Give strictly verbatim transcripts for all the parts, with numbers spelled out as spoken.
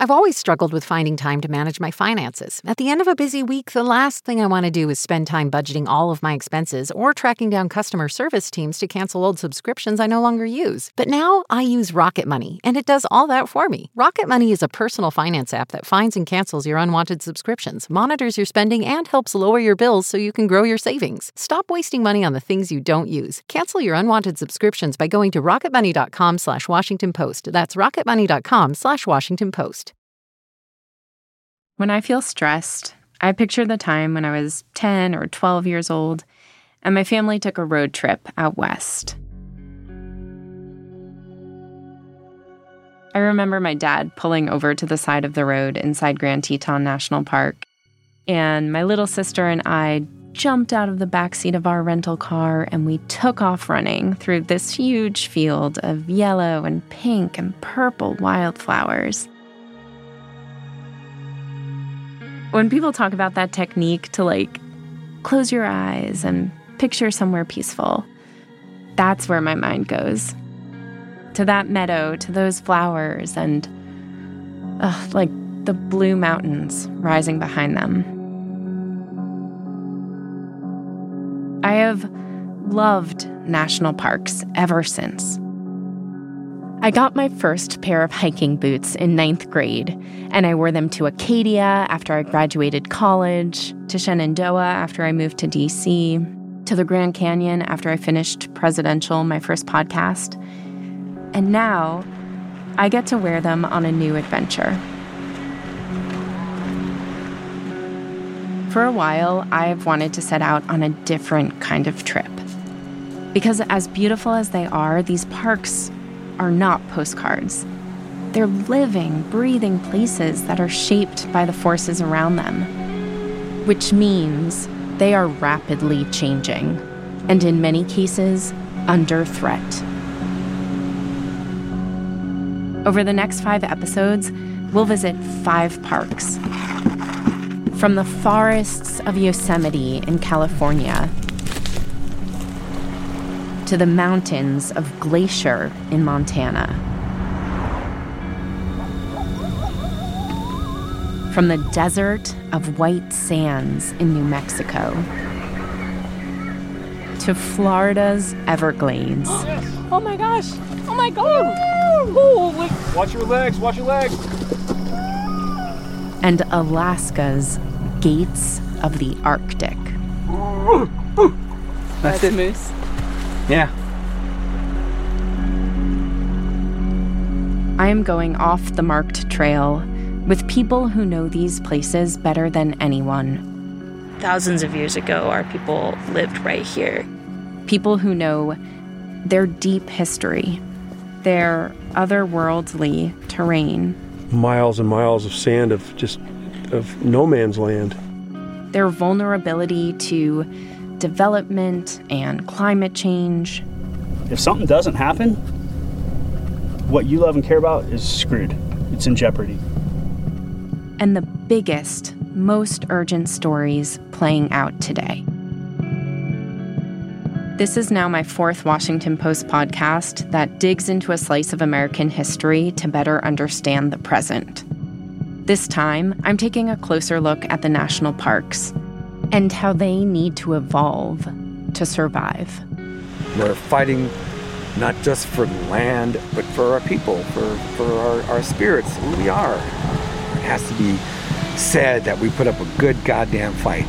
I've always struggled with finding time to manage my finances. At the end of a busy week, the last thing I want to do is spend time budgeting all of my expenses or tracking down customer service teams to cancel old subscriptions I no longer use. But now I use Rocket Money, and it does all that for me. Rocket Money is a personal finance app that finds and cancels your unwanted subscriptions, monitors your spending, and helps lower your bills so you can grow your savings. Stop wasting money on the things you don't use. Cancel your unwanted subscriptions by going to rocketmoney.com slash Washington Post. That's rocketmoney.com slash Washington Post. When I feel stressed, I picture the time when I was ten or twelve years old and my family took a road trip out west. I remember my dad pulling over to the side of the road inside Grand Teton National Park, and my little sister and I jumped out of the backseat of our rental car and we took off running through this huge field of yellow and pink and purple wildflowers. When people talk about that technique to, like, close your eyes and picture somewhere peaceful, that's where my mind goes. To that meadow, to those flowers, and, ugh, like, the blue mountains rising behind them. I have loved national parks ever since. I got my first pair of hiking boots in ninth grade, and I wore them to Acadia after I graduated college, to Shenandoah after I moved to D C, to the Grand Canyon after I finished Presidential, my first podcast. And now, I get to wear them on a new adventure. For a while, I've wanted to set out on a different kind of trip. Because as beautiful as they are, these parks are not postcards. They're living, breathing places that are shaped by the forces around them, which means they are rapidly changing, and in many cases, under threat. Over the next five episodes, we'll visit five parks. From the forests of Yosemite in California to the mountains of Glacier in Montana. From the desert of White Sands in New Mexico to Florida's Everglades. Oh, yes. Oh my gosh! Oh my God! Oh, watch your legs! Watch your legs! And Alaska's Gates of the Arctic. That's it, Moose. Yeah. I am going off the marked trail with people who know these places better than anyone. Thousands of years ago, our people lived right here. People who know their deep history, their otherworldly terrain. Miles and miles of sand of just of no man's land. Their vulnerability to development and climate change. If something doesn't happen, what you love and care about is screwed. It's in jeopardy. And the biggest, most urgent stories playing out today. This is now my fourth Washington Post podcast that digs into a slice of American history to better understand the present. This time, I'm taking a closer look at the national parks and how they need to evolve to survive. We're fighting not just for land, but for our people, for, for our, our spirits, who we are. It has to be said that we put up a good goddamn fight.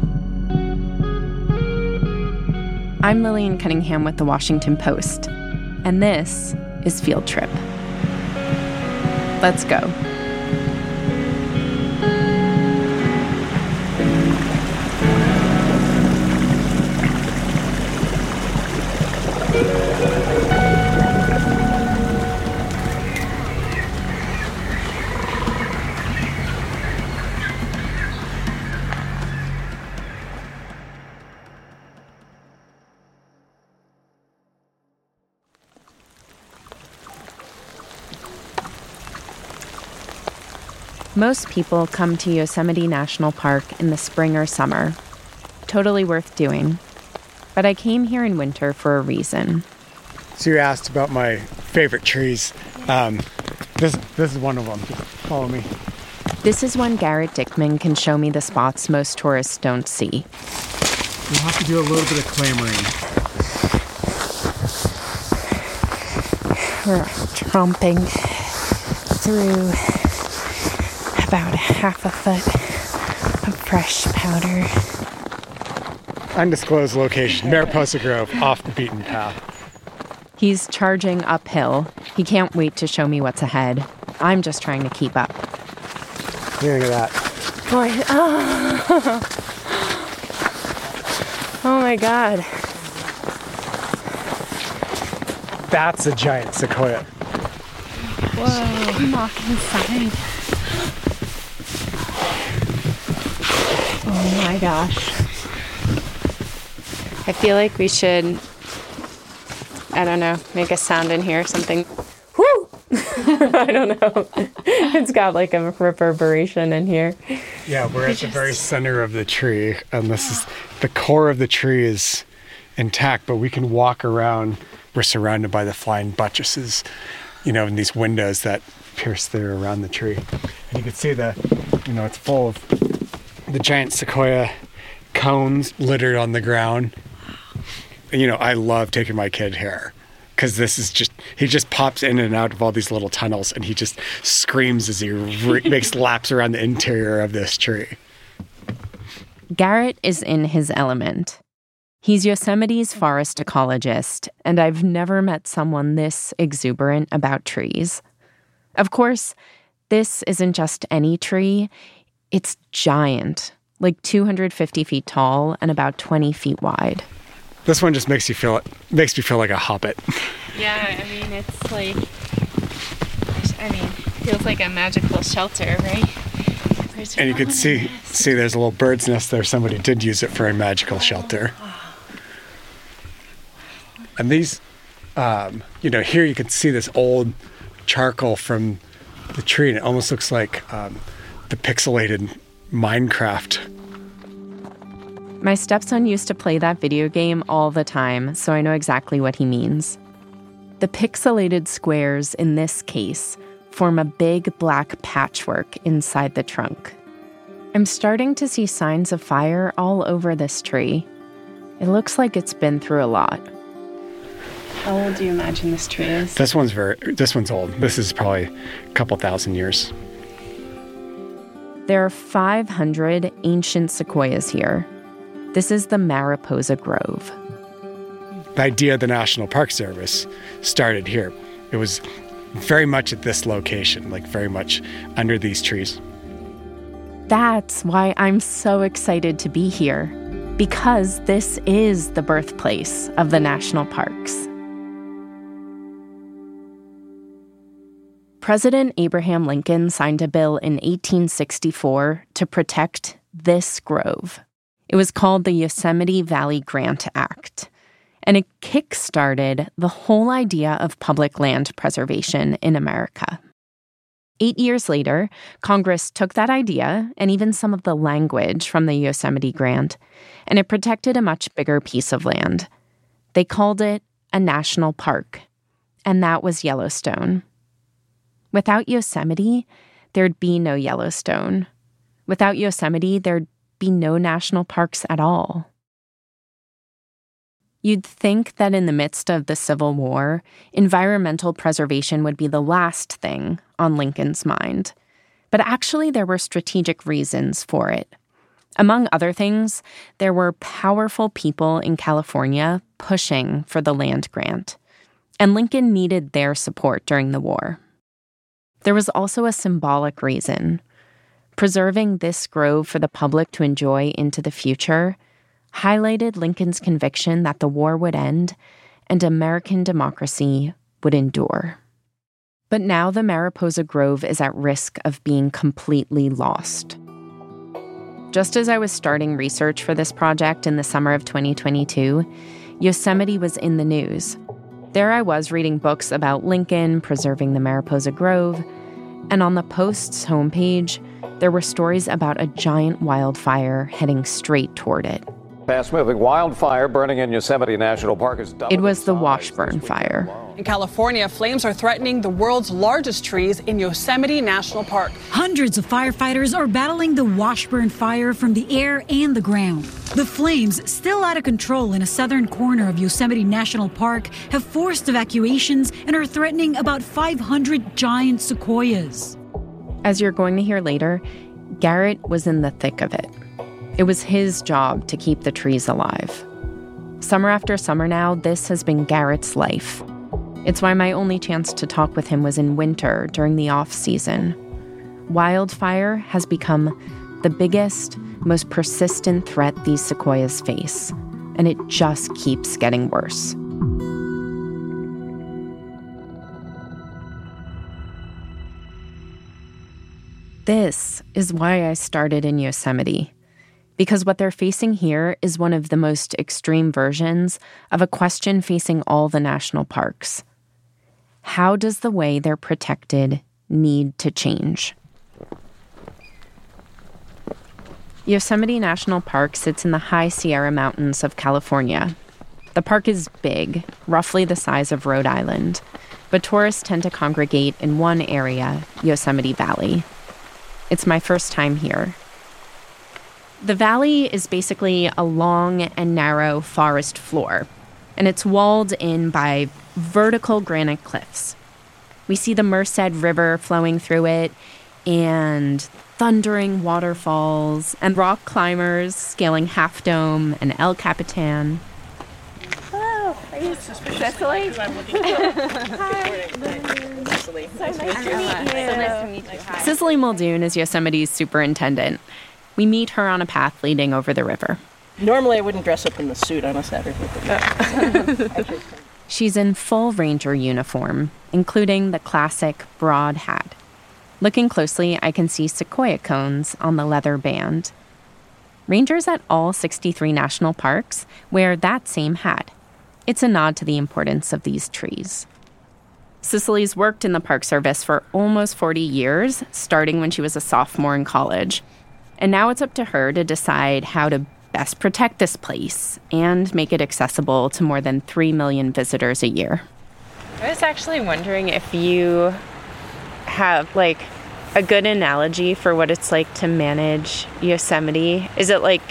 I'm Lillian Cunningham with The Washington Post, and this is Field Trip. Let's go. Most people come to Yosemite National Park in the spring or summer. Totally worth doing. But I came here in winter for a reason. So you asked about my favorite trees. Um, this this is one of them. Follow me. This is when Garrett Dickman can show me the spots most tourists don't see. We'll have to do a little bit of clambering. We're tromping through about half a foot of fresh powder. Undisclosed location, Mariposa Grove, off the beaten path. He's charging uphill. He can't wait to show me what's ahead. I'm just trying to keep up. What do you think of that? Boy, oh. Oh my God. That's a giant sequoia. Whoa. Come walk inside. Oh my gosh. I feel like we should, I don't know, make a sound in here or something. Woo! I don't know. It's got like a reverberation in here. Yeah, we're at the very center of the tree, and this is the core of the tree is intact, but we can walk around. We're surrounded by the flying buttresses, you know, in these windows that pierce through around the tree. And you can see the, you know, it's full of the giant sequoia cones littered on the ground. And, you know, I love taking my kid here because this is just, he just pops in and out of all these little tunnels and he just screams as he re- makes laps around the interior of this tree. Garrett is in his element. He's Yosemite's forest ecologist, and I've never met someone this exuberant about trees. Of course, this isn't just any tree. It's giant, like two hundred fifty feet tall and about twenty feet wide. This one just makes you feel makes me feel like a hobbit. Yeah, I mean, it's like, I mean, it feels like a magical shelter, right? Where's and you can see, nest? see there's a little bird's nest there. Somebody did use it for a magical shelter. And these, um, you know, here you can see this old charcoal from the tree, and it almost looks like um, the pixelated Minecraft. My stepson used to play that video game all the time, so I know exactly what he means. The pixelated squares in this case form a big black patchwork inside the trunk. I'm starting to see signs of fire all over this tree. It looks like it's been through a lot. How old do you imagine this tree is? This one's very, this one's old. This is probably a couple thousand years. There are five hundred ancient sequoias here. This is the Mariposa Grove. The idea of the National Park Service started here. It was very much at this location, like very much under these trees. That's why I'm so excited to be here, because this is the birthplace of the national parks. President Abraham Lincoln signed a bill in eighteen sixty-four to protect this grove. It was called the Yosemite Valley Grant Act, and it kick-started the whole idea of public land preservation in America. Eight years later, Congress took that idea and even some of the language from the Yosemite Grant, and it protected a much bigger piece of land. They called it a national park, and that was Yellowstone. Without Yosemite, there'd be no Yellowstone. Without Yosemite, there'd be no national parks at all. You'd think that in the midst of the Civil War, environmental preservation would be the last thing on Lincoln's mind. But actually, there were strategic reasons for it. Among other things, there were powerful people in California pushing for the land grant, and Lincoln needed their support during the war. There was also a symbolic reason. Preserving this grove for the public to enjoy into the future highlighted Lincoln's conviction that the war would end and American democracy would endure. But now the Mariposa Grove is at risk of being completely lost. Just as I was starting research for this project in the summer of twenty twenty-two, Yosemite was in the news. There I was reading books about Lincoln preserving the Mariposa Grove, and on the Post's homepage, there were stories about a giant wildfire heading straight toward it. Fast-moving wildfire burning in Yosemite National Park is doubled. It was the Washburn Fire. In California, flames are threatening the world's largest trees in Yosemite National Park. Hundreds of firefighters are battling the Washburn Fire from the air and the ground. The flames, still out of control in a southern corner of Yosemite National Park, have forced evacuations and are threatening about five hundred giant sequoias. As you're going to hear later, Garrett was in the thick of it. It was his job to keep the trees alive. Summer after summer now, this has been Garrett's life. It's why my only chance to talk with him was in winter during the off-season. Wildfire has become the biggest, most persistent threat these sequoias face, and it just keeps getting worse. This is why I started in Yosemite, because what they're facing here is one of the most extreme versions of a question facing all the national parks. How does the way they're protected need to change? Yosemite National Park sits in the high Sierra Mountains of California. The park is big, roughly the size of Rhode Island, but tourists tend to congregate in one area, Yosemite Valley. It's my first time here. The valley is basically a long and narrow forest floor, and it's walled in by vertical granite cliffs. We see the Merced River flowing through it, and thundering waterfalls, and rock climbers scaling Half Dome and El Capitan. Hello, are you Cicely? Hi. Cicely. So nice to meet you. So nice to meet you. Hi. Cicely Muldoon is Yosemite's superintendent. We meet her on a path leading over the river. Normally I wouldn't dress up in the suit on a Saturday. But She's in full ranger uniform, including the classic broad hat. Looking closely, I can see sequoia cones on the leather band. Rangers at all sixty-three national parks wear that same hat. It's a nod to the importance of these trees. Cicely's worked in the Park Service for almost forty years, starting when she was a sophomore in college. And now it's up to her to decide how to best protect this place and make it accessible to more than three million visitors a year. I was actually wondering if you have, like, a good analogy for what it's like to manage Yosemite. Is it like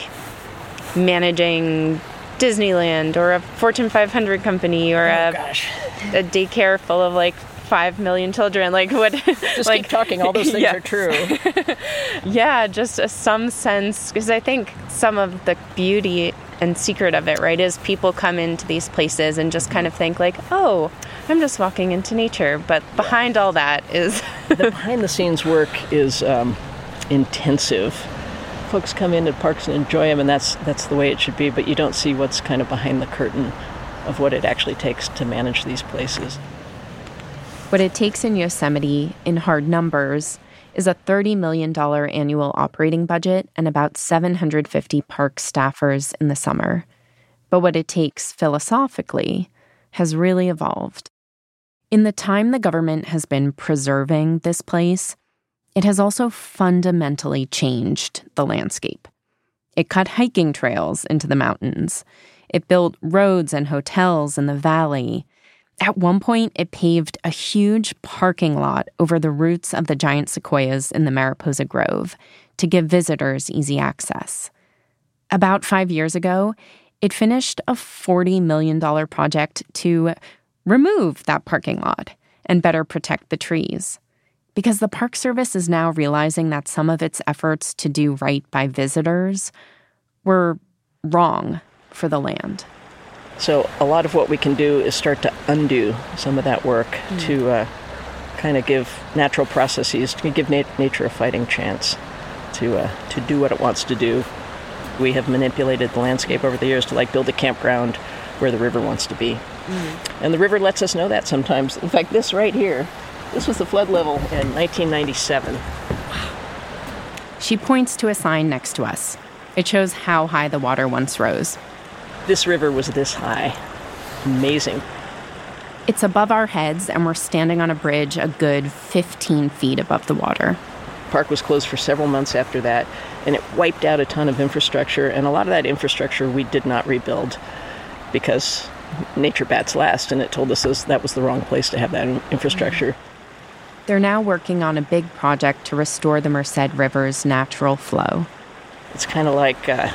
managing Disneyland or a Fortune five hundred company or oh, a, gosh. a daycare full of, like, five million children? Like, what? Just like, keep talking. All those things yeah. are true. Yeah, just a, some sense, because I think some of the beauty and secret of it, right, is people come into these places and just kind of think like, oh, I'm just walking into nature. But behind all that is... The behind-the-scenes work is um, intensive. Folks come into parks and enjoy them, and that's that's the way it should be, but you don't see what's kind of behind the curtain of what it actually takes to manage these places. What it takes in Yosemite, in hard numbers, is a thirty million dollars annual operating budget and about seven hundred fifty park staffers in the summer. But what it takes philosophically has really evolved. In the time the government has been preserving this place, it has also fundamentally changed the landscape. It cut hiking trails into the mountains. It built roads and hotels in the valley. At one point, it paved a huge parking lot over the roots of the giant sequoias in the Mariposa Grove to give visitors easy access. About five years ago, it finished a forty million dollars project to remove that parking lot and better protect the trees. Because the Park Service is now realizing that some of its efforts to do right by visitors were wrong for the land. So a lot of what we can do is start to undo some of that work mm. to uh, kind of give natural processes, to give nat- nature a fighting chance to uh, to do what it wants to do. We have manipulated the landscape over the years to like build a campground where the river wants to be. Mm. And the river lets us know that sometimes. In fact, this right here, this was the flood level in nineteen ninety-seven. She points to a sign next to us. It shows how high the water once rose. This river was this high. Amazing. It's above our heads, and we're standing on a bridge a good fifteen feet above the water. park was closed for several months after that, and it wiped out a ton of infrastructure, and a lot of that infrastructure we did not rebuild because nature bats last, and it told us that was the wrong place to have that infrastructure. They're now working on a big project to restore the Merced River's natural flow. It's kind of like uh,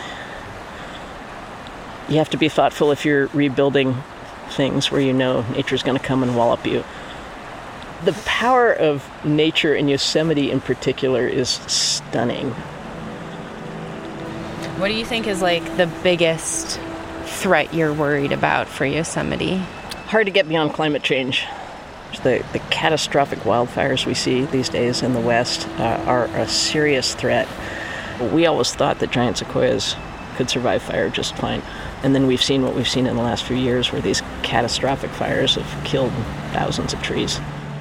you have to be thoughtful if you're rebuilding things where you know nature's going to come and wallop you. The power of nature in Yosemite in particular is stunning. What do you think is like the biggest threat you're worried about for Yosemite? Hard to get beyond climate change. The, the catastrophic wildfires we see these days in the West uh, are a serious threat. We always thought that giant sequoias could survive fire just fine. And then we've seen what we've seen in the last few years where these catastrophic fires have killed thousands of trees.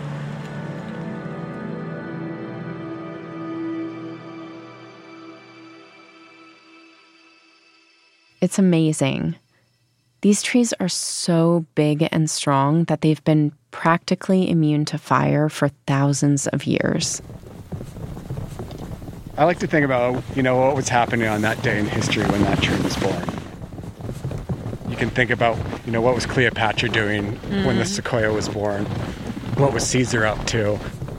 It's amazing. These trees are so big and strong that they've been practically immune to fire for thousands of years. I like to think about, you know, what was happening on that day in history when that tree was born. You can think about, you know, what was Cleopatra doing mm. when the sequoia was born? What was Caesar up to?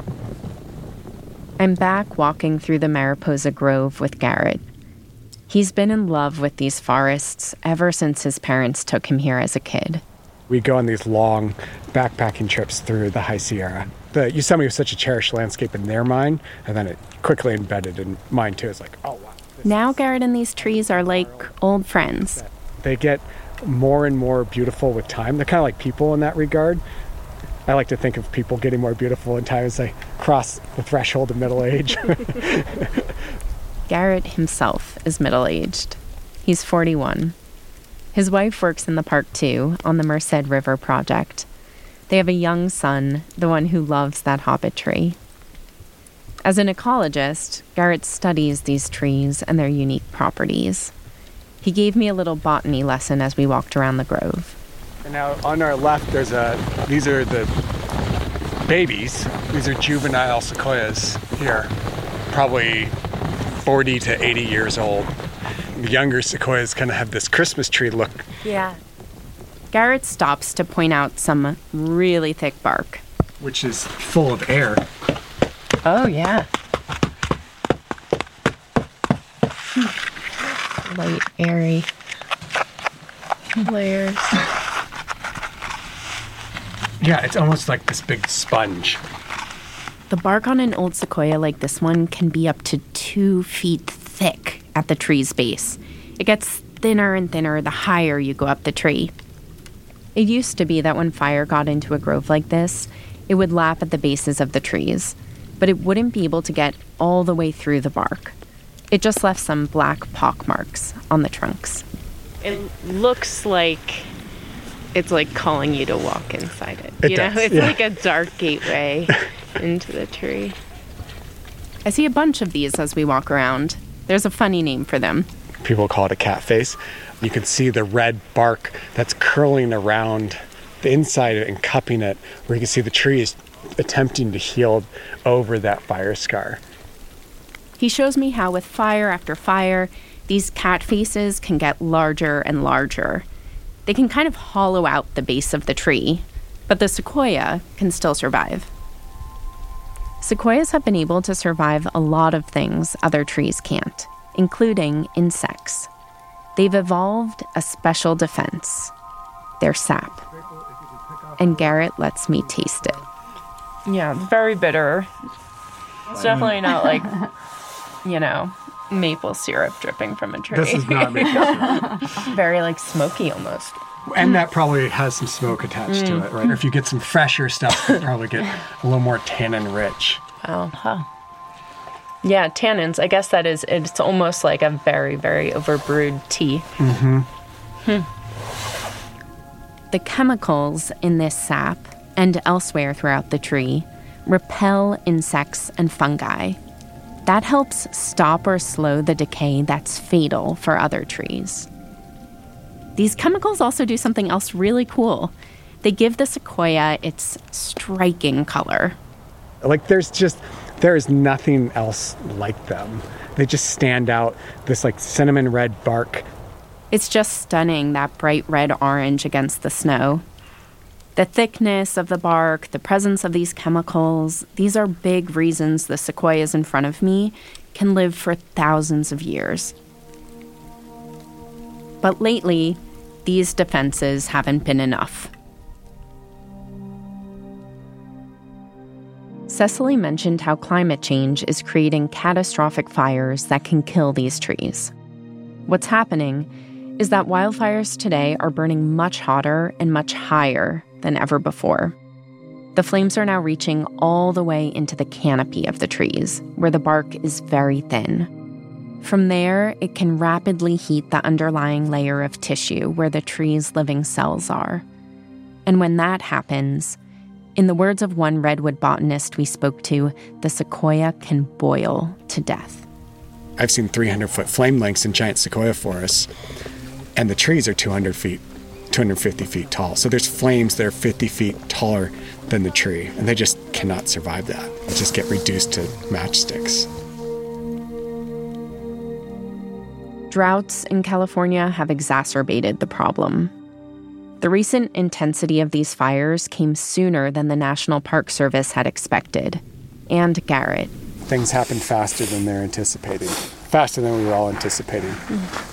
I'm back walking through the Mariposa Grove with Garrett. He's been in love with these forests ever since his parents took him here as a kid. We go on these long backpacking trips through the High Sierra. The Yosemite was such a cherished landscape in their mind, and then it quickly embedded in mine too. It's like, oh wow. Now Garrett and these trees are like old friends. They get more and more beautiful with time. They're kind of like people in that regard. I like to think of people getting more beautiful in time as they cross the threshold of middle age. Garrett himself is middle-aged. He's forty-one. His wife works in the park too, on the Merced River project. They have a young son, the one who loves that hobbit tree. As an ecologist, Garrett studies these trees and their unique properties. He gave me a little botany lesson as we walked around the grove. And now on our left, there's a, these are the babies. These are juvenile sequoias here, probably forty to eighty years old. The younger sequoias kind of have this Christmas tree look. Yeah. Garrett stops to point out some really thick bark, which is full of air. Oh, yeah. Light, airy layers. Yeah, it's almost like this big sponge. The bark on an old sequoia like this one can be up to two feet thick at the tree's base. It gets thinner and thinner the higher you go up the tree. It used to be that when fire got into a grove like this, it would lap at the bases of the trees, but it wouldn't be able to get all the way through the bark. It just left some black pock marks on the trunks. It looks like it's like calling you to walk inside it. It you does, know, it's yeah. like a dark gateway into the tree. I see a bunch of these as we walk around. There's a funny name for them. People call it a cat face. You can see the red bark that's curling around the inside of it and cupping it, where you can see the tree is attempting to heal over that fire scar. He shows me how with fire after fire, these cat faces can get larger and larger. They can kind of hollow out the base of the tree, but the sequoia can still survive. Sequoias have been able to survive a lot of things other trees can't, including insects. They've evolved a special defense, their sap. And Garrett lets me taste it. Yeah, very bitter. It's definitely not like, you know, maple syrup dripping from a tree. This is not maple syrup. Very like smoky almost. And that probably has some smoke attached Mm. to it, right? Or if you get some fresher stuff, you probably get a little more tannin rich. Wow. Huh. Yeah, tannins. I guess that is, it's almost like a very, very overbrewed tea. Mm-hmm. Hmm. The chemicals in this sap and elsewhere throughout the tree repel insects and fungi. That helps stop or slow the decay that's fatal for other trees. These chemicals also do something else really cool. They give the sequoia its striking color. Like there's just There is nothing else like them. They just stand out, this like cinnamon red bark. It's just stunning, that bright red-orange against the snow. The thickness of the bark, the presence of these chemicals, these are big reasons the sequoias in front of me can live for thousands of years. But lately, these defenses haven't been enough. Cecily mentioned how climate change is creating catastrophic fires that can kill these trees. What's happening is that wildfires today are burning much hotter and much higher than ever before. The flames are now reaching all the way into the canopy of the trees, where the bark is very thin. From there, it can rapidly heat the underlying layer of tissue where the tree's living cells are. And when that happens, in the words of one redwood botanist we spoke to, the sequoia can boil to death. I've seen three hundred foot flame lengths in giant sequoia forests, and the trees are two hundred feet, two hundred fifty feet tall. So there's flames that are fifty feet taller than the tree, and they just cannot survive that. They just get reduced to matchsticks. Droughts in California have exacerbated the problem. The recent intensity of these fires came sooner than the National Park Service had expected, and Garrett. Things happened faster than they're anticipating, faster than we were all anticipating. Mm.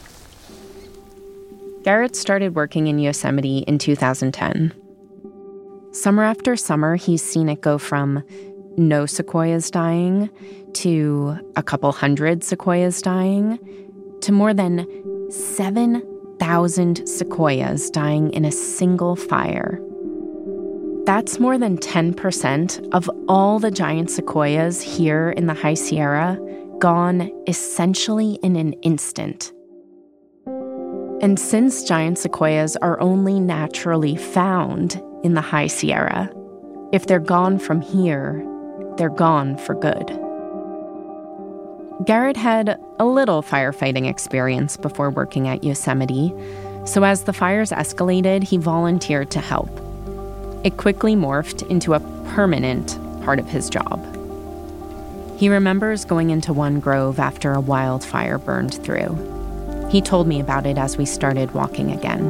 Garrett started working in Yosemite in two thousand ten. Summer after summer, he's seen it go from no sequoias dying to a couple hundred sequoias dying to more than seven thousand sequoias dying in a single fire. That's more than ten percent of all the giant sequoias here in the High Sierra gone essentially in an instant. And since giant sequoias are only naturally found in the High Sierra, if they're gone from here, they're gone for good. Garrett had a little firefighting experience before working at Yosemite, so as the fires escalated, he volunteered to help. It quickly morphed into a permanent part of his job. He remembers going into one grove after a wildfire burned through. He told me about it as we started walking again.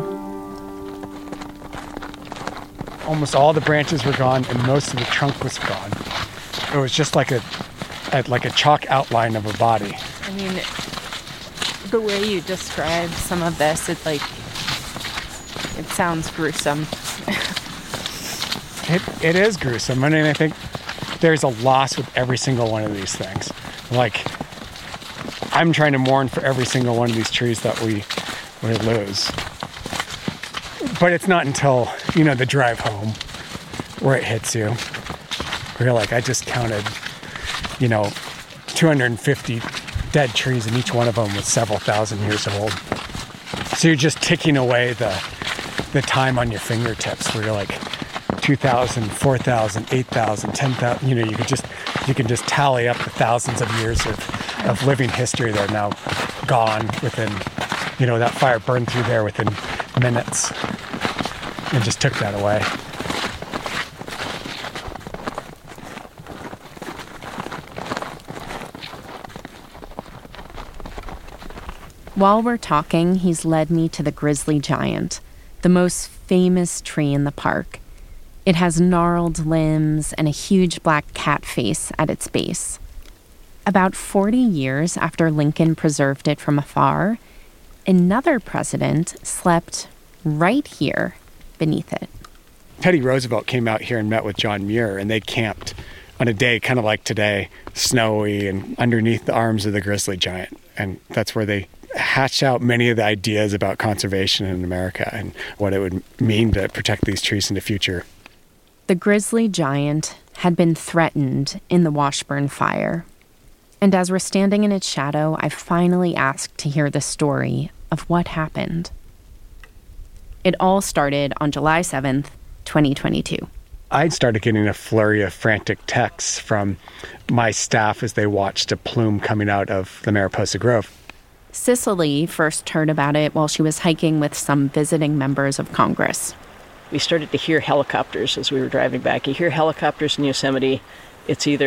Almost all the branches were gone, and most of the trunk was gone. It was just like a, a like a chalk outline of a body. I mean, the way you describe some of this, it like it sounds gruesome. it it is gruesome. I mean, I think there's a loss with every single one of these things. Like, I'm trying to mourn for every single one of these trees that we, we lose. But it's not until, you know, the drive home where it hits you. Where you're like, I just counted, you know, two hundred fifty dead trees, and each one of them was several thousand years old. So you're just ticking away the the time on your fingertips where you're like two thousand, four thousand, eight thousand, ten thousand, you know, you could just, you can just tally up the thousands of years of of living history that are now gone within, you know, that fire burned through there within minutes and just took that away. While we're talking, he's led me to the grizzly giant, the most famous tree in the park. It has gnarled limbs and a huge black cat face at its base. About forty years after Lincoln preserved it from afar, another president slept right here beneath it. Teddy Roosevelt came out here and met with John Muir, and they camped on a day kind of like today, snowy and underneath the arms of the grizzly giant. And that's where they hatched out many of the ideas about conservation in America and what it would mean to protect these trees in the future. The grizzly giant had been threatened in the Washburn Fire. And as we're standing in its shadow, I finally asked to hear the story of what happened. It all started on July seventh, twenty twenty-two. I started getting a flurry of frantic texts from my staff as they watched a plume coming out of the Mariposa Grove. Cicely first heard about it while she was hiking with some visiting members of Congress. We started to hear helicopters as we were driving back. You hear helicopters in Yosemite, it's either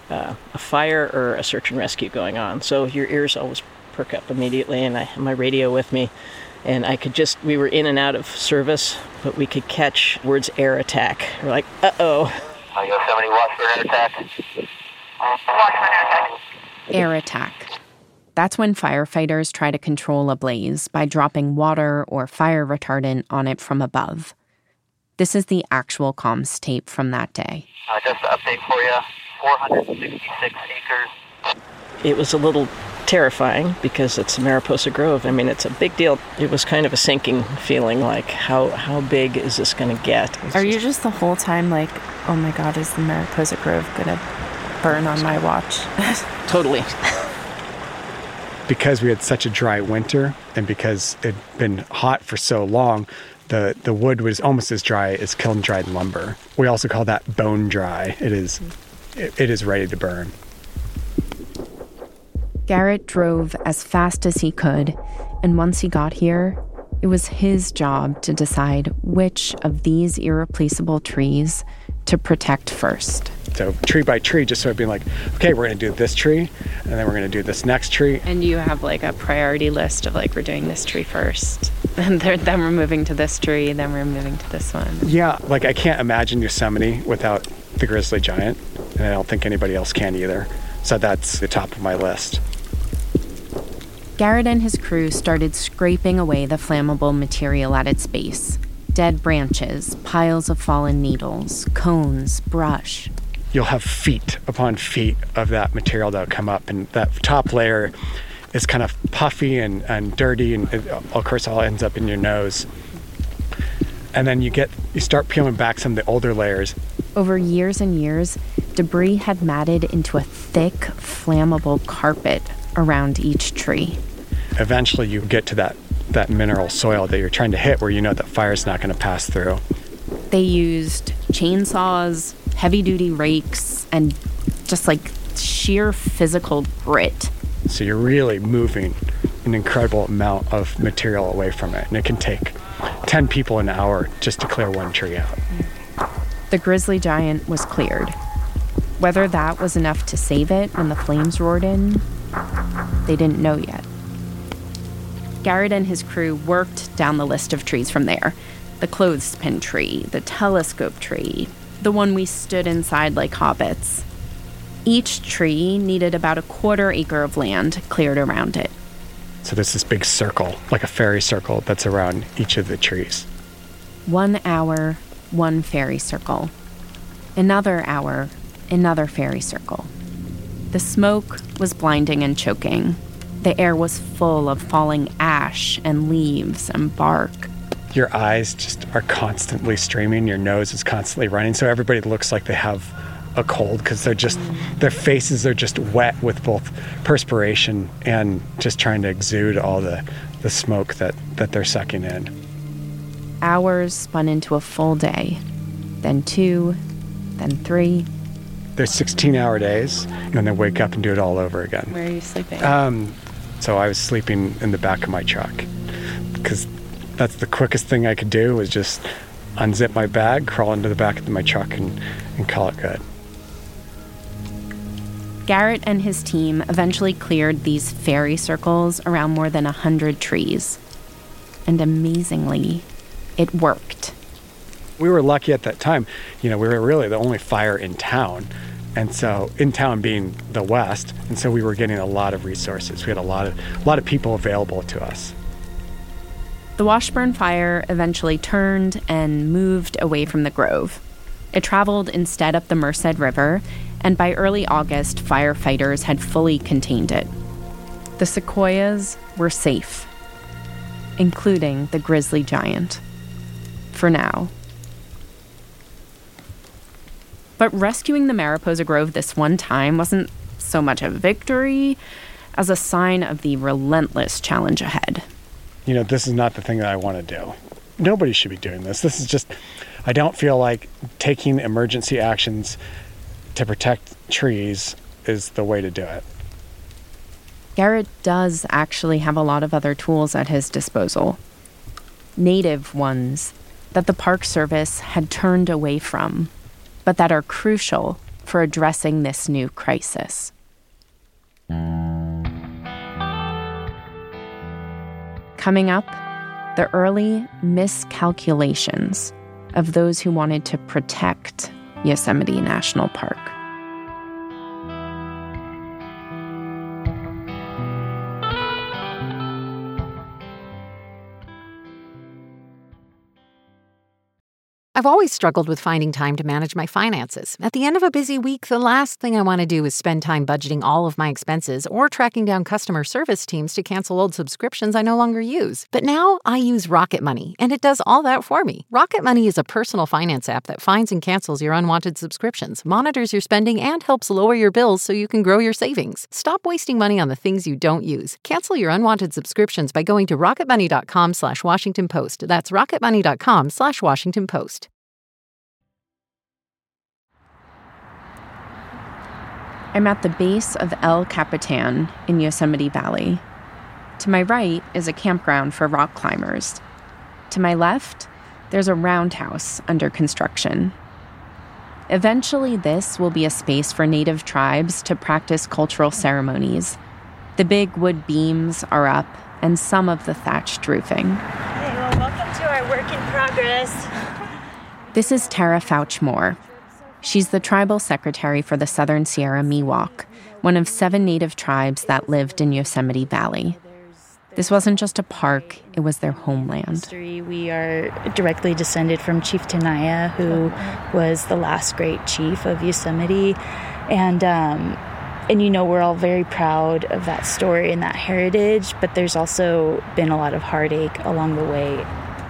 uh, a fire or a search and rescue going on. So your ears always perk up immediately, and I had my radio with me, and I could just, we were in and out of service, but we could catch words air attack. We're like, uh-oh. Uh, Yosemite, watch for air attack. Watch for air attack. Air attack. That's when firefighters try to control a blaze by dropping water or fire retardant on it from above. This is the actual comms tape from that day. Uh, just an update for you, four hundred sixty-six acres. It was a little terrifying because it's Mariposa Grove. I mean, it's a big deal. It was kind of a sinking feeling, like, how, how big is this going to get? Are you just the whole time like, oh my God, is the Mariposa Grove going to burn on my watch? Totally. Because we had such a dry winter and because it had been hot for so long, the, the wood was almost as dry as kiln-dried lumber. We also call that bone dry. It is, it, it is ready to burn. Garrett drove as fast as he could, and once he got here, it was his job to decide which of these irreplaceable trees to protect first. So tree by tree, just sort of being like, okay, we're going to do this tree, and then we're going to do this next tree. And you have like a priority list of like, we're doing this tree first, and then we're moving to this tree, then we're moving to this one. Yeah, like I can't imagine Yosemite without the grizzly giant, and I don't think anybody else can either. So that's the top of my list. Garrett and his crew started scraping away the flammable material at its base. Dead branches, piles of fallen needles, cones, brush. You'll have feet upon feet of that material that'll come up, and that top layer is kind of puffy and, and dirty, and it, of course all ends up in your nose. And then you get you start peeling back some of the older layers. Over years and years, debris had matted into a thick, flammable carpet around each tree. Eventually you get to that, that mineral soil that you're trying to hit where you know that fire's not going to pass through. They used chainsaws, heavy-duty rakes, and just like sheer physical grit. So you're really moving an incredible amount of material away from it, and it can take ten people an hour just to clear one tree out. The grizzly giant was cleared. Whether that was enough to save it when the flames roared in, they didn't know yet. Garrett and his crew worked down the list of trees from there. The clothespin tree, the telescope tree, the one we stood inside like hobbits. Each tree needed about a quarter acre of land cleared around it. So there's this big circle, like a fairy circle, that's around each of the trees. One hour, one fairy circle. Another hour, another fairy circle. The smoke was blinding and choking. The air was full of falling ash and leaves and bark. Your eyes just are constantly streaming. Your nose is constantly running. So everybody looks like they have a cold because they're just, their faces are just wet with both perspiration and just trying to exude all the, the smoke that, that they're sucking in. Hours spun into a full day, then two, then three. There's sixteen-hour days, and then they wake up and do it all over again. Where are you sleeping? Um, so I was sleeping in the back of my truck because that's the quickest thing I could do was just unzip my bag, crawl into the back of my truck, and, and call it good. Garrett and his team eventually cleared these fairy circles around more than a hundred trees. And amazingly, it worked. We were lucky at that time. You know, we were really the only fire in town. And so, in town being the West, and so we were getting a lot of resources. We had a lot of, a lot of people available to us. The Washburn Fire eventually turned and moved away from the Grove. It traveled instead up the Merced River, and by early August, firefighters had fully contained it. The sequoias were safe, including the grizzly giant. For now. But rescuing the Mariposa Grove this one time wasn't so much a victory as a sign of the relentless challenge ahead. You know, this is not the thing that I want to do. Nobody should be doing this. This is just, I don't feel like taking emergency actions to protect trees is the way to do it. Garrett does actually have a lot of other tools at his disposal. Native ones that the Park Service had turned away from, but that are crucial for addressing this new crisis. Coming up, the early miscalculations of those who wanted to protect Yosemite National Park. I've always struggled with finding time to manage my finances. At the end of a busy week, the last thing I want to do is spend time budgeting all of my expenses or tracking down customer service teams to cancel old subscriptions I no longer use. But now I use Rocket Money, and it does all that for me. Rocket Money is a personal finance app that finds and cancels your unwanted subscriptions, monitors your spending, and helps lower your bills so you can grow your savings. Stop wasting money on the things you don't use. Cancel your unwanted subscriptions by going to rocketmoney.com slash Washington Post. That's rocketmoney.com slash Washington Post. I'm at the base of El Capitan in Yosemite Valley. To my right is a campground for rock climbers. To my left, there's a roundhouse under construction. Eventually, this will be a space for native tribes to practice cultural ceremonies. The big wood beams are up, and some of the thatched roofing. Hey, well, welcome to our work in progress. This is Tara Fouch-Moore. She's the tribal secretary for the Southern Sierra Miwok, one of seven native tribes that lived in Yosemite Valley. This wasn't just a park, it was their homeland. We are directly descended from Chief Tenaya, who was the last great chief of Yosemite. And, um, and you know, we're all very proud of that story and that heritage, but there's also been a lot of heartache along the way.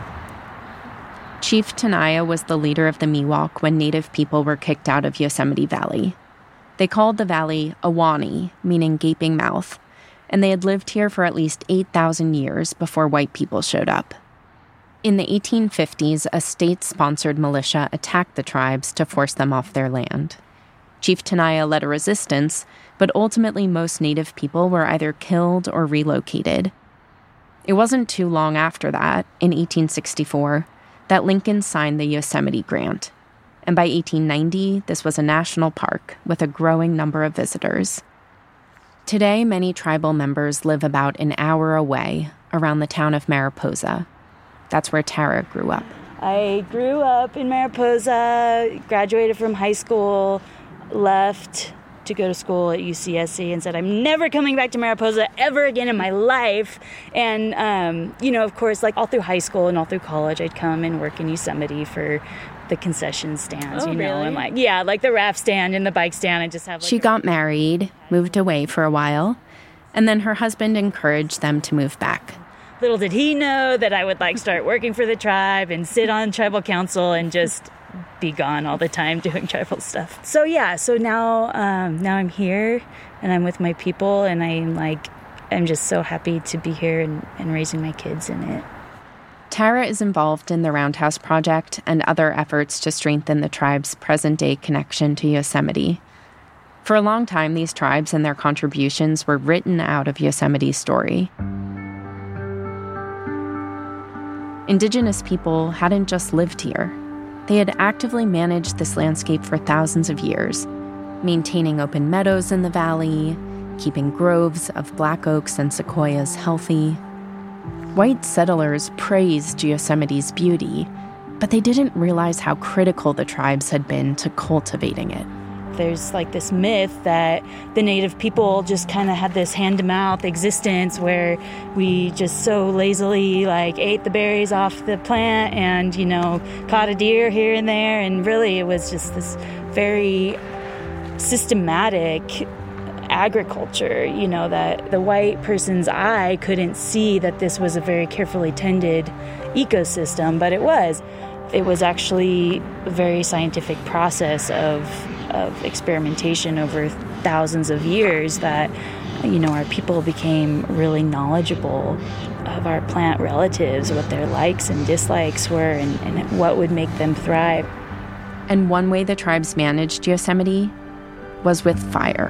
Chief Tenaya was the leader of the Miwok when native people were kicked out of Yosemite Valley. They called the valley Ahwahnee, meaning gaping mouth, and they had lived here for at least eight thousand years before white people showed up. In the eighteen fifties, a state-sponsored militia attacked the tribes to force them off their land. Chief Tenaya led a resistance, but ultimately most native people were either killed or relocated. It wasn't too long after that, in eighteen sixty-four, that Lincoln signed the Yosemite Grant. And by eighteen ninety, this was a national park with a growing number of visitors. Today, many tribal members live about an hour away, around the town of Mariposa. That's where Tara grew up. I grew up in Mariposa, graduated from high school, left to go to school at U C S C and said, I'm never coming back to Mariposa ever again in my life. And, um, you know, of course, like all through high school and all through college, I'd come and work in Yosemite for the concession stands, oh, you know, really? and like, yeah, like the raft stand and the bike stand. I just have like She got married, moved away for a while, and then her husband encouraged them to move back. Little did he know that I would like start working for the tribe and sit on tribal council and just be gone all the time doing tribal stuff. So yeah, so now um, now I'm here and I'm with my people and I'm like, I'm just so happy to be here and, and raising my kids in it. Tara is involved in the Roundhouse Project and other efforts to strengthen the tribe's present-day connection to Yosemite. For a long time, these tribes and their contributions were written out of Yosemite's story. Indigenous people hadn't just lived here. They had actively managed this landscape for thousands of years, maintaining open meadows in the valley, keeping groves of black oaks and sequoias healthy. White settlers praised Yosemite's beauty, but they didn't realize how critical the tribes had been to cultivating it. There's like this myth that the native people just kind of had this hand-to-mouth existence where we just so lazily like ate the berries off the plant and, you know, caught a deer here and there. And really it was just this very systematic agriculture, you know, that the white person's eye couldn't see that this was a very carefully tended ecosystem, but it was. It was actually a very scientific process of of experimentation over thousands of years that, you know, our people became really knowledgeable of our plant relatives, what their likes and dislikes were, and, and what would make them thrive. And one way the tribes managed Yosemite was with fire.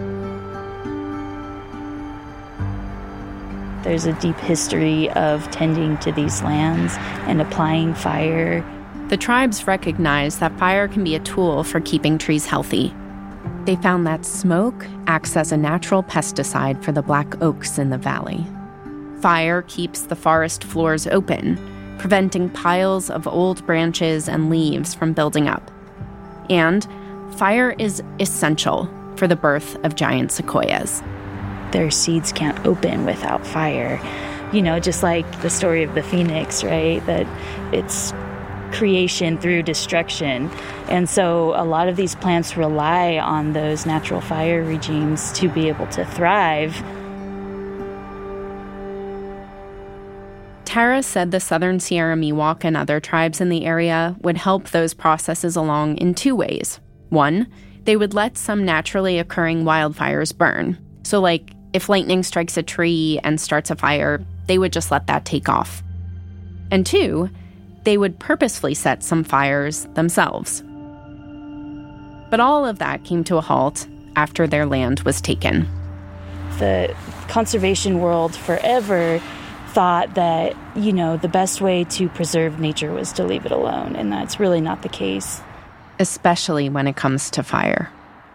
There's a deep history of tending to these lands and applying fire. The tribes recognize that fire can be a tool for keeping trees healthy. They found that smoke acts as a natural pesticide for the black oaks in the valley. Fire keeps the forest floors open, preventing piles of old branches and leaves from building up. And fire is essential for the birth of giant sequoias. Their seeds can't open without fire. You know, just like the story of the phoenix, right? That it's creation through destruction. And so a lot of these plants rely on those natural fire regimes to be able to thrive. Tara said the Southern Sierra Miwok and other tribes in the area would help those processes along in two ways. One, they would let some naturally occurring wildfires burn. So like, if lightning strikes a tree and starts a fire, they would just let that take off. And two, they would purposefully set some fires themselves. But all of that came to a halt after their land was taken. The conservation world forever thought that, you know, the best way to preserve nature was to leave it alone, and that's really not the case. Especially when it comes to fire.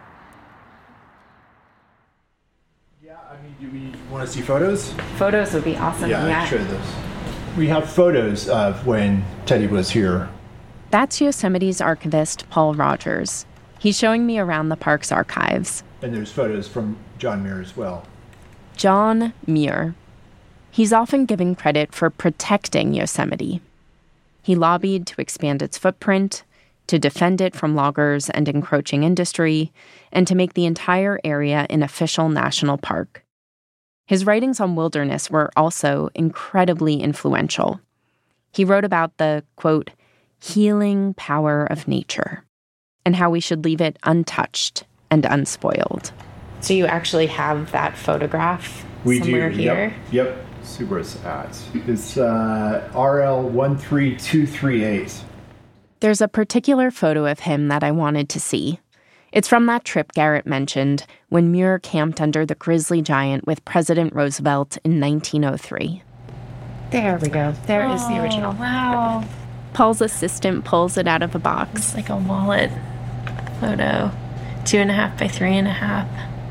Yeah, I mean, do we want to see photos? Photos would be awesome. Yeah, yeah. I showed those. We have photos of when Teddy was here. That's Yosemite's archivist, Paul Rogers. He's showing me around the park's archives. And there's photos from John Muir as well. John Muir. He's often given credit for protecting Yosemite. He lobbied to expand its footprint, to defend it from loggers and encroaching industry, and to make the entire area an official national park. His writings on wilderness were also incredibly influential. He wrote about the, quote, healing power of nature, and how we should leave it untouched and unspoiled. So you actually have that photograph we somewhere do. here? Yep. Yep. See where it's at. It's uh, R L one three two three eight. There's a particular photo of him that I wanted to see. It's from that trip Garrett mentioned when Muir camped under the grizzly giant with President Roosevelt in nineteen oh three. There we go. There oh, is the original. Wow. Paul's assistant pulls it out of a box. It's like a wallet photo. Two and a half by three and a half.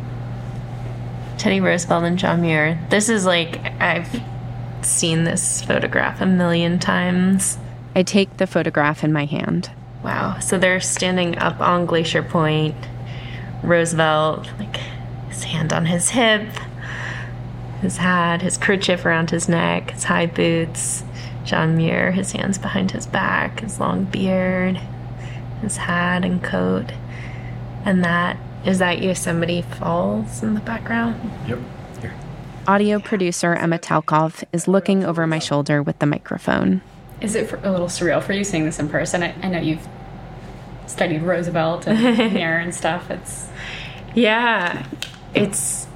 Teddy Roosevelt and John Muir. This is like, I've seen this photograph a million times. I take the photograph in my hand. Wow. So they're standing up on Glacier Point. Roosevelt, like, his hand on his hip, his hat, his kerchief around his neck, his high boots. John Muir, his hands behind his back, his long beard, his hat and coat. And that, is that Yosemite Falls in the background? Yep. Here. Audio producer Emma Talkoff is looking over my shoulder with the microphone. Is it a little surreal for you seeing this in person? I, I know you've studied Roosevelt and Muir and stuff. It's yeah, it's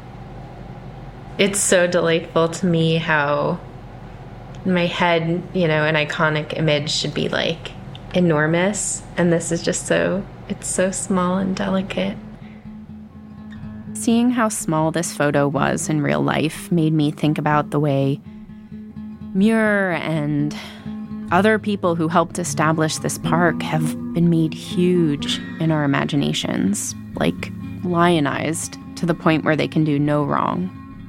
it's so delightful to me how in my head, you know, an iconic image should be like enormous, and this is just so it's so small and delicate. Seeing how small this photo was in real life made me think about the way Muir and other people who helped establish this park have been made huge in our imaginations, like lionized to the point where they can do no wrong.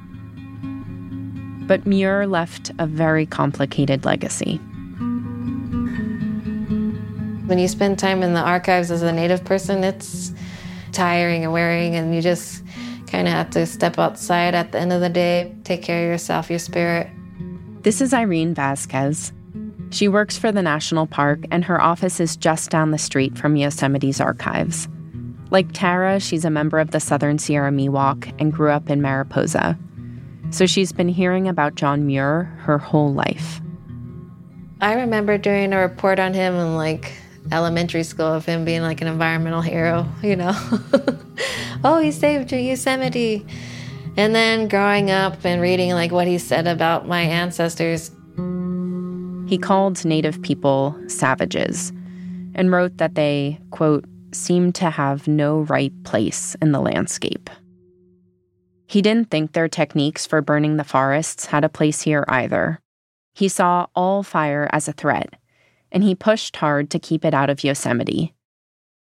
But Muir left a very complicated legacy. When you spend time in the archives as a Native person, it's tiring and wearing, and you just kind of have to step outside at the end of the day, take care of yourself, your spirit. This is Irene Vasquez. She works for the national park, and her office is just down the street from Yosemite's archives. Like Tara, she's a member of the Southern Sierra Miwok and grew up in Mariposa. So she's been hearing about John Muir her whole life. I remember doing a report on him in like elementary school of him being like an environmental hero, you know. Oh, he saved Yosemite. And then growing up and reading like what he said about my ancestors. He called Native people savages and wrote that they, quote, seemed to have no right place in the landscape. He didn't think their techniques for burning the forests had a place here either. He saw all fire as a threat, and he pushed hard to keep it out of Yosemite.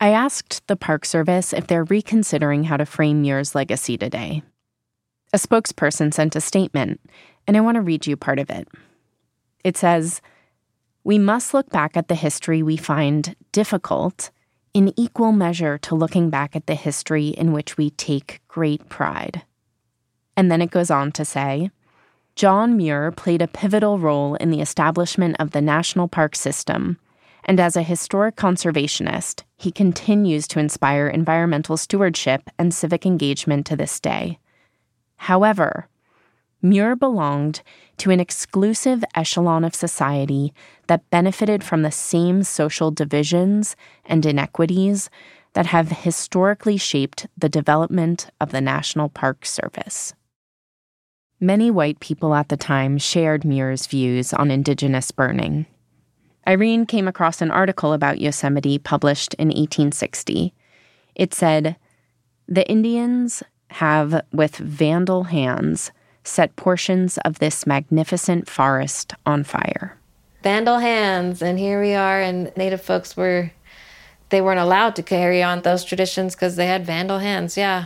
I asked the Park Service if they're reconsidering how to frame Muir's legacy today. A spokesperson sent a statement, and I want to read you part of it. It says, "We must look back at the history we find difficult in equal measure to looking back at the history in which we take great pride." And then it goes on to say, "John Muir played a pivotal role in the establishment of the national park system, and as a historic conservationist, he continues to inspire environmental stewardship and civic engagement to this day. However, Muir belonged to an exclusive echelon of society that benefited from the same social divisions and inequities that have historically shaped the development of the National Park Service." Many white people at the time shared Muir's views on indigenous burning. Irene came across an article about Yosemite published in eighteen sixty. It said, "The Indians have, with vandal hands, set portions of this magnificent forest on fire." Vandal hands, and here we are, and Native folks were, they weren't allowed to carry on those traditions because they had vandal hands, yeah.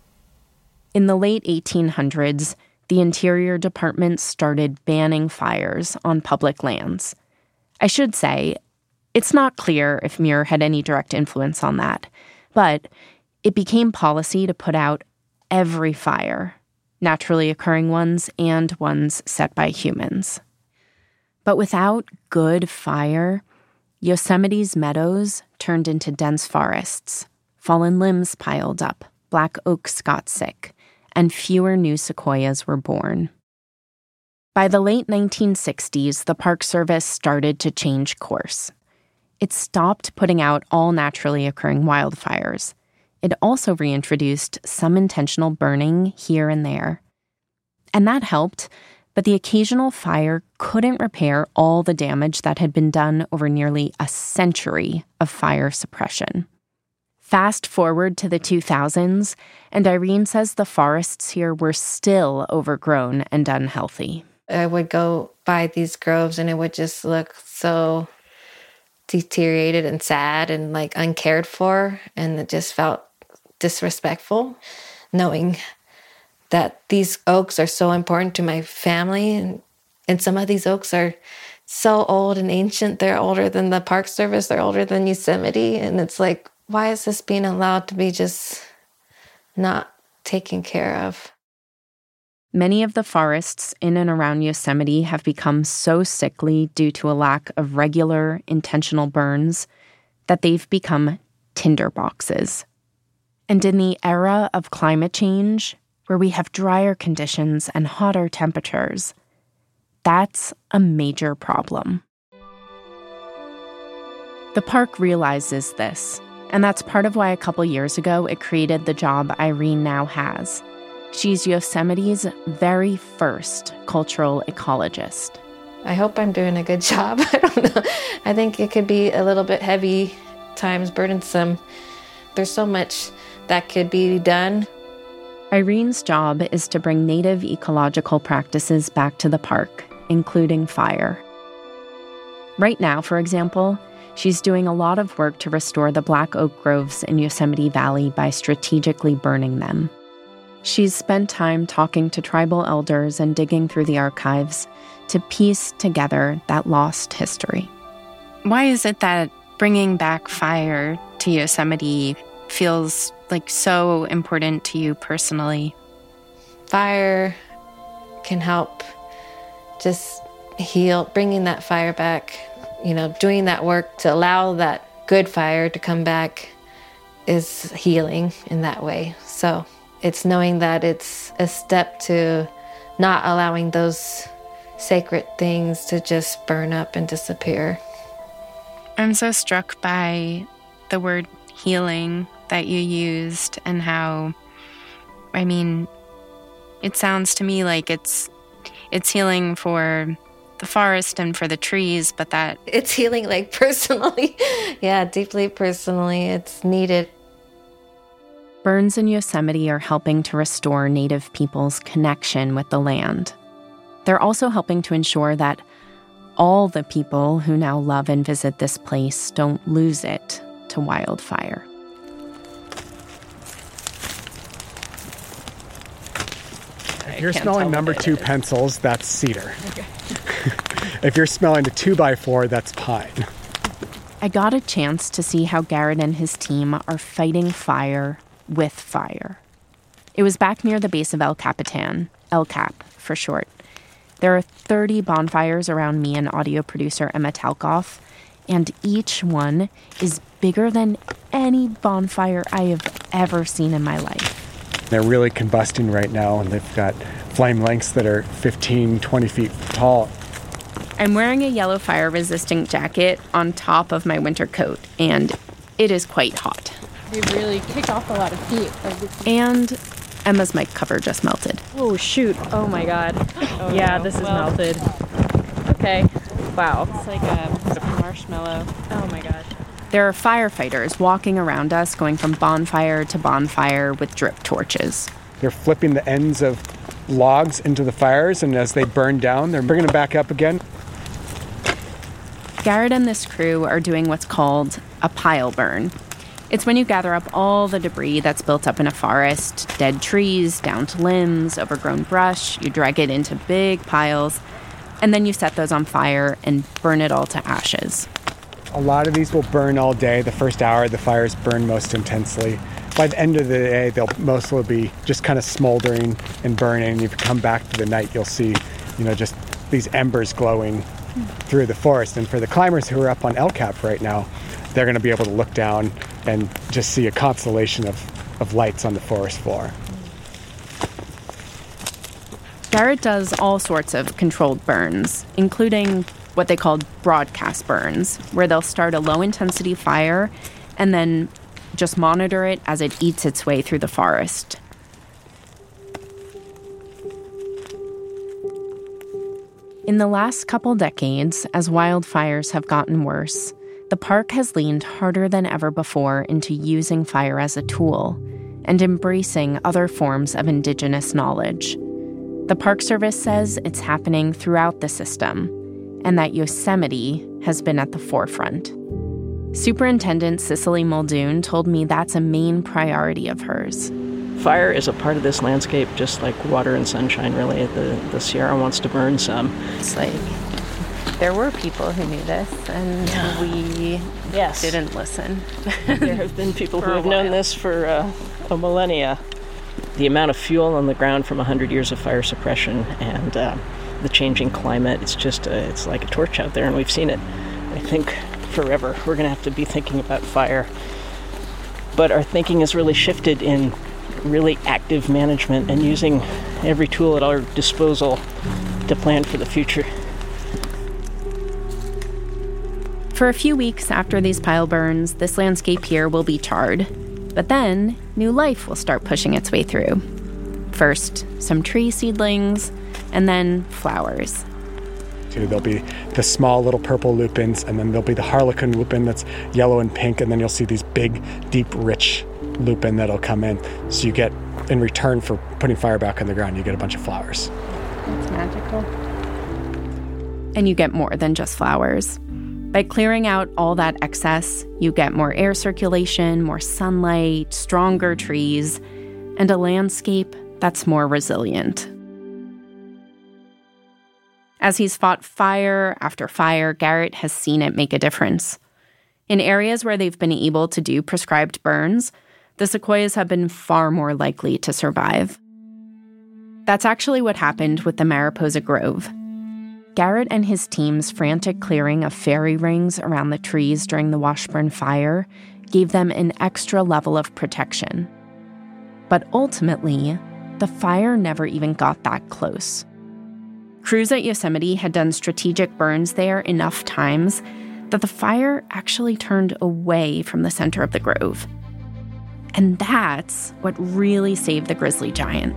In the late eighteen hundreds, the Interior Department started banning fires on public lands. I should say, it's not clear if Muir had any direct influence on that, but it became policy to put out every fire, naturally occurring ones and ones set by humans. But without good fire, Yosemite's meadows turned into dense forests, fallen limbs piled up, black oaks got sick, and fewer new sequoias were born. By the late nineteen sixties, the Park Service started to change course. It stopped putting out all naturally occurring wildfires. It also reintroduced some intentional burning here and there. And that helped, but the occasional fire couldn't repair all the damage that had been done over nearly a century of fire suppression. Fast forward to the two thousands, and Irene says the forests here were still overgrown and unhealthy. I would go by these groves and it would just look so deteriorated and sad and like uncared for, and it just felt disrespectful knowing that these oaks are so important to my family, and, and some of these oaks are so old and ancient. They're older than the Park Service, they're older than Yosemite, and it's like, why is this being allowed to be just not taken care of? Many of the forests in and around Yosemite have become so sickly due to a lack of regular, intentional burns that they've become tinderboxes. And in the era of climate change, where we have drier conditions and hotter temperatures, that's a major problem. The park realizes this, and that's part of why a couple years ago it created the job Irene now has. She's Yosemite's very first cultural ecologist. I hope I'm doing a good job. I don't know. I think it could be a little bit heavy, times burdensome. There's so much that could be done. Irene's job is to bring native ecological practices back to the park, including fire. Right now, for example, she's doing a lot of work to restore the black oak groves in Yosemite Valley by strategically burning them. She's spent time talking to tribal elders and digging through the archives to piece together that lost history. Why is it that bringing back fire to Yosemite feels like so important to you personally? Fire can help just heal, bringing that fire back, you know, doing that work to allow that good fire to come back is healing in that way. So it's knowing that it's a step to not allowing those sacred things to just burn up and disappear. I'm so struck by the word healing that you used and how, I mean, it sounds to me like it's it's healing for the forest and for the trees, but that... It's healing, like, personally. Yeah, deeply personally. It's needed. Burns in Yosemite are helping to restore Native people's connection with the land. They're also helping to ensure that all the people who now love and visit this place don't lose it, to wildfire. If you're smelling number two pencils, that's cedar. Okay. If you're smelling a two by four, that's pine. I got a chance to see how Garrett and his team are fighting fire with fire. It was back near the base of El Capitan, El Cap for short. There are thirty bonfires around me and audio producer Emma Talkoff, and each one is bigger than any bonfire I have ever seen in my life. They're really combusting right now, and they've got flame lengths that are fifteen, twenty feet tall. I'm wearing a yellow fire-resistant jacket on top of my winter coat, and it is quite hot. They really kick off a lot of heat. And Emma's mic cover just melted. Oh, shoot. Oh, my God. Oh, yeah, no. This is well, melted. Okay. Wow. It's like a marshmallow. Oh, my God. There are firefighters walking around us, going from bonfire to bonfire with drip torches. They're flipping the ends of logs into the fires, and as they burn down, they're bringing them back up again. Garrett and this crew are doing what's called a pile burn. It's when you gather up all the debris that's built up in a forest, dead trees, downed limbs, overgrown brush, you drag it into big piles, and then you set those on fire and burn it all to ashes. A lot of these will burn all day. The first hour, the fires burn most intensely. By the end of the day, they'll mostly be just kind of smoldering and burning. If you come back to the night, you'll see, you know, just these embers glowing through the forest. And for the climbers who are up on El Cap right now, they're going to be able to look down and just see a constellation of, of lights on the forest floor. Garrett does all sorts of controlled burns, including what they call broadcast burns, where they'll start a low-intensity fire and then just monitor it as it eats its way through the forest. In the last couple decades, as wildfires have gotten worse, the park has leaned harder than ever before into using fire as a tool and embracing other forms of indigenous knowledge. The Park Service says it's happening throughout the system, and that Yosemite has been at the forefront. Superintendent Cicely Muldoon told me that's a main priority of hers. Fire is a part of this landscape, just like water and sunshine, really. The, the Sierra wants to burn some. It's like there were people who knew this, and yeah. we yes. didn't listen. There have been people who have known this for uh, a millennia. The amount of fuel on the ground from one hundred years of fire suppression and uh, the changing climate, it's just, uh, it's like a torch out there, and we've seen it, I think, forever. We're going to have to be thinking about fire. But our thinking has really shifted in really active management and using every tool at our disposal to plan for the future. For a few weeks after these pile burns, this landscape here will be charred. But then, new life will start pushing its way through. First, some tree seedlings, and then flowers. There'll be the small little purple lupins, and then there'll be the harlequin lupin that's yellow and pink, and then you'll see these big, deep, rich lupin that'll come in. So you get, in return for putting fire back on the ground, you get a bunch of flowers. That's magical. And you get more than just flowers. By clearing out all that excess, you get more air circulation, more sunlight, stronger trees, and a landscape that's more resilient. As he's fought fire after fire, Garrett has seen it make a difference. In areas where they've been able to do prescribed burns, the sequoias have been far more likely to survive. That's actually what happened with the Mariposa Grove. Garrett and his team's frantic clearing of fairy rings around the trees during the Washburn Fire gave them an extra level of protection. But ultimately, the fire never even got that close. Crews at Yosemite had done strategic burns there enough times that the fire actually turned away from the center of the grove. And that's what really saved the grizzly giant.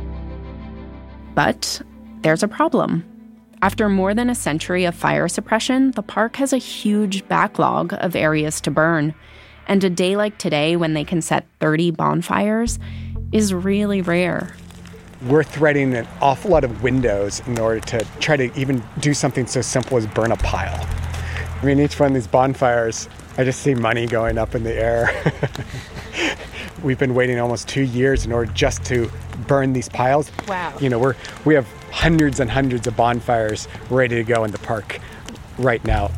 But there's a problem. After more than a century of fire suppression, the park has a huge backlog of areas to burn. And a day like today, when they can set thirty bonfires, is really rare. We're threading an awful lot of windows in order to try to even do something so simple as burn a pile. I mean, each one of these bonfires I just see money going up in the air. We've been waiting almost two years in order just to burn these piles. Wow. You know, we're we have hundreds and hundreds of bonfires ready to go in the park right now.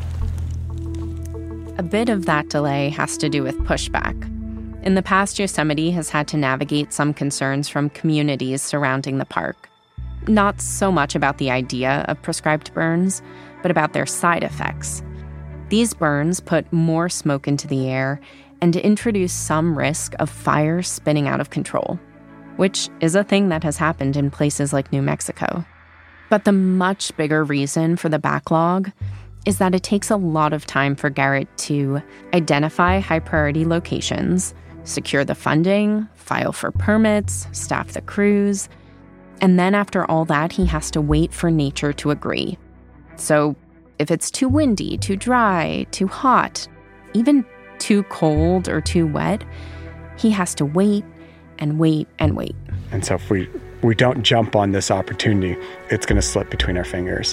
A bit of that delay has to do with pushback. In the past, Yosemite has had to navigate some concerns from communities surrounding the park. Not so much about the idea of prescribed burns, but about their side effects. These burns put more smoke into the air and introduce some risk of fire spinning out of control, which is a thing that has happened in places like New Mexico. But the much bigger reason for the backlog is that it takes a lot of time for Garrett to identify high-priority locations, secure the funding, file for permits, staff the crews, and then after all that, he has to wait for nature to agree. So if it's too windy, too dry, too hot, even too cold or too wet, he has to wait and wait and wait. And so if we, we don't jump on this opportunity, it's going to slip between our fingers.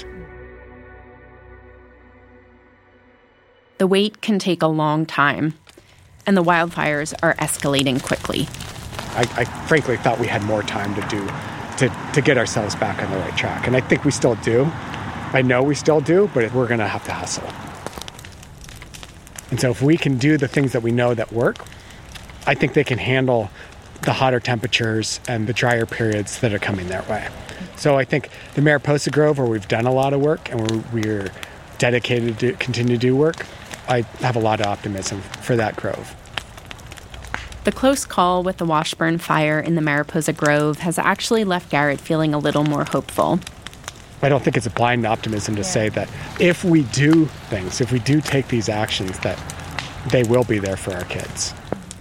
The wait can take a long time, and the wildfires are escalating quickly. I, I frankly thought we had more time to do to, to get ourselves back on the right track, and I think we still do. I know we still do, but we're going to have to hustle. And so if we can do the things that we know that work, I think they can handle the hotter temperatures and the drier periods that are coming their way. So I think the Mariposa Grove, where we've done a lot of work and we're, we're dedicated to continue to do work, I have a lot of optimism for that grove. The close call with the Washburn fire in the Mariposa Grove has actually left Garrett feeling a little more hopeful. I don't think it's a blind optimism to yeah. say that if we do things, if we do take these actions, that they will be there for our kids.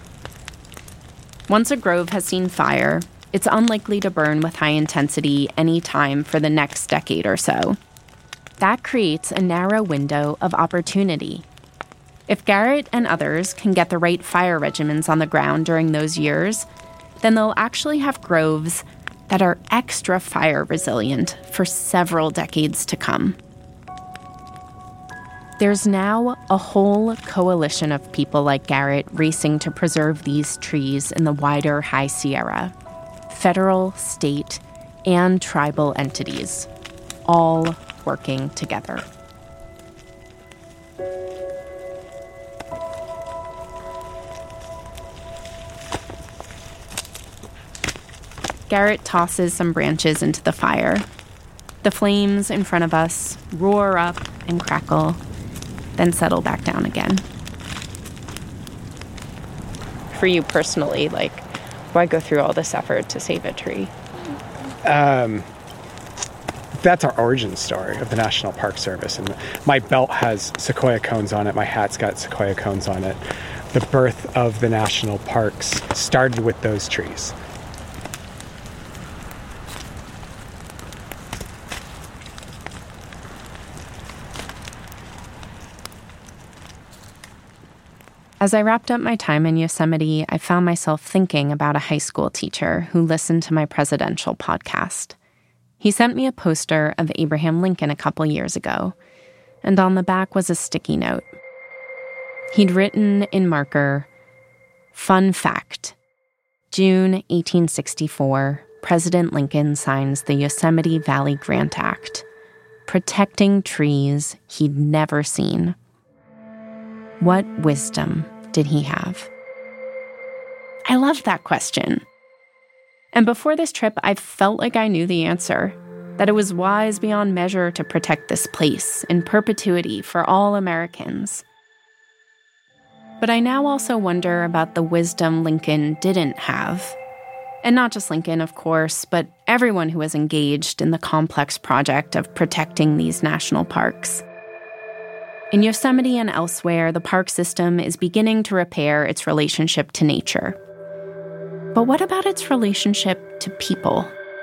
Once a grove has seen fire, it's unlikely to burn with high intensity any time for the next decade or so. That creates a narrow window of opportunity. If Garrett and others can get the right fire regimens on the ground during those years, then they'll actually have groves that are extra fire resilient for several decades to come. There's now a whole coalition of people like Garrett racing to preserve these trees in the wider High Sierra. Federal, state, and tribal entities, all working together. Garrett tosses some branches into the fire. The flames in front of us roar up and crackle, then settle back down again. For you personally, like, why go through all this effort to save a tree? Um, that's our origin story of the National Park Service. And my belt has sequoia cones on it. My hat's got sequoia cones on it. The birth of the national parks started with those trees. As I wrapped up my time in Yosemite, I found myself thinking about a high school teacher who listened to my presidential podcast. He sent me a poster of Abraham Lincoln a couple years ago, and on the back was a sticky note. He'd written in marker, "Fun fact, June eighteen sixty-four, President Lincoln signs the Yosemite Valley Grant Act, protecting trees he'd never seen. What wisdom did he have?" I love that question. And before this trip, I felt like I knew the answer, that it was wise beyond measure to protect this place in perpetuity for all Americans. But I now also wonder about the wisdom Lincoln didn't have. And not just Lincoln, of course, but everyone who was engaged in the complex project of protecting these national parks. In Yosemite and elsewhere, the park system is beginning to repair its relationship to nature. But what about its relationship to people?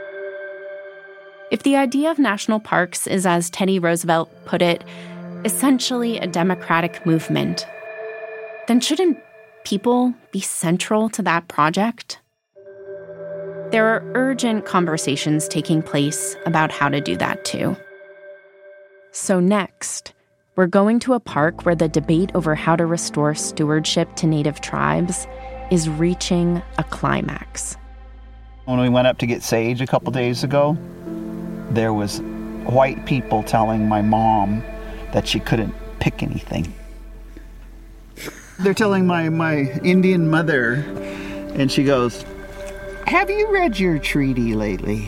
If the idea of national parks is, as Teddy Roosevelt put it, essentially a democratic movement, then shouldn't people be central to that project? There are urgent conversations taking place about how to do that too. So next, We're going to a park where the debate over how to restore stewardship to Native tribes is reaching a climax. When we went up to get sage a couple days ago, there was white people telling my mom that she couldn't pick anything. They're telling my, my Indian mother, and she goes, "Have you read your treaty lately?"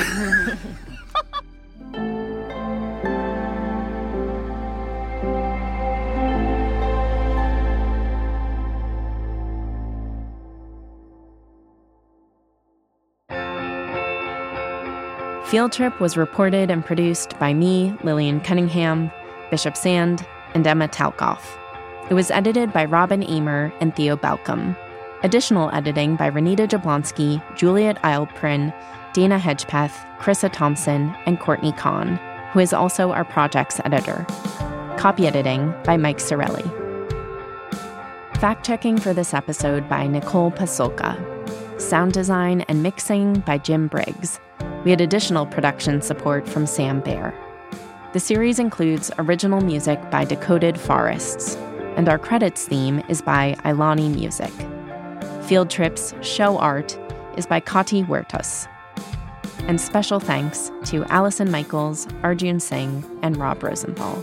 Field Trip was reported and produced by me, Lillian Cunningham, Bishop Sand, and Emma Talkoff. It was edited by Robin Amer and Theo Balcom. Additional editing by Renita Jablonski, Juliet Eilprin, Dana Hedgepeth, Krissa Thompson, and Courtney Kahn, who is also our project's editor. Copy editing by Mike Sorelli. Fact-checking for this episode by Nicole Pasulka. Sound design and mixing by Jim Briggs. We had additional production support from Sam Baer. The series includes original music by Decoded Forests, and our credits theme is by Ilani Music. Field Trip's show art is by Kati Huertas. And special thanks to Allison Michaels, Arjun Singh, and Rob Rosenthal.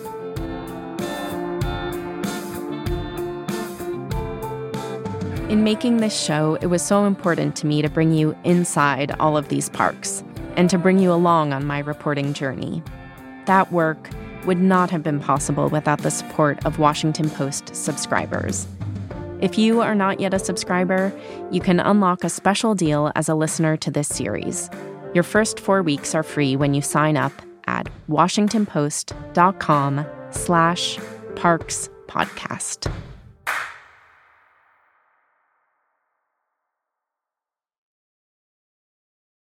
In making this show, it was so important to me to bring you inside all of these parks and to bring you along on my reporting journey. That work would not have been possible without the support of Washington Post subscribers. If you are not yet a subscriber, you can unlock a special deal as a listener to this series. Your first four weeks are free when you sign up at washingtonpost.com slash parks podcast.